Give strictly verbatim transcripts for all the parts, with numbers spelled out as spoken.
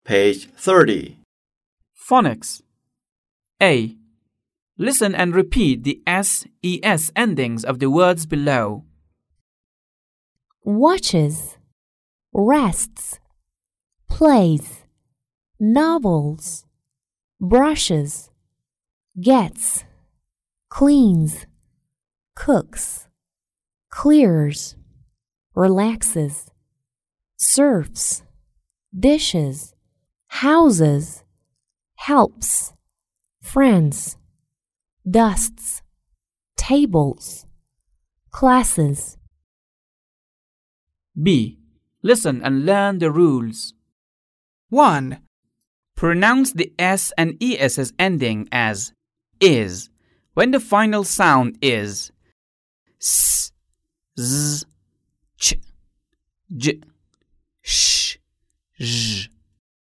Page thirty. Phonics. A. Listen and repeat the S E S endings of the words below. Watches, rests, plays, novels, brushes, gets, cleans, cooks, clears, relaxes, surfs, dishes, houses, helps, friends, dusts, tables, classes. B. Listen and learn the rules. one. Pronounce the S and E S ending as is when the final sound is S, Z, Ch, J, Sh, J.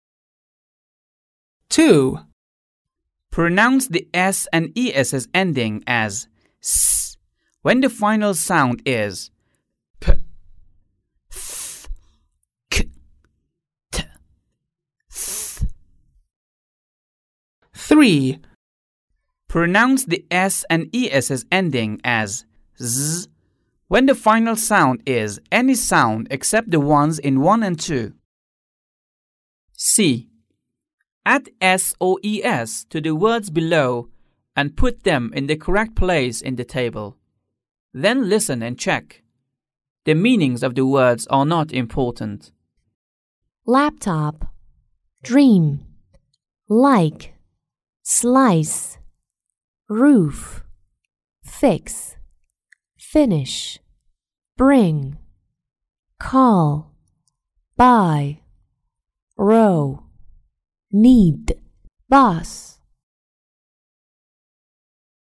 two. Pronounce the S and E S ending as S when the final sound is P, Th, K, T, Th. three. Pronounce the S and E S ending as Z when the final sound is any sound except the ones in one and two. C. Add S or E S to the words below and put them in the correct place in the table. Then listen and check. The meanings of the words are not important. Laptop, dream, like, slice, roof, fix, finish, bring, call, buy, row, need, boss.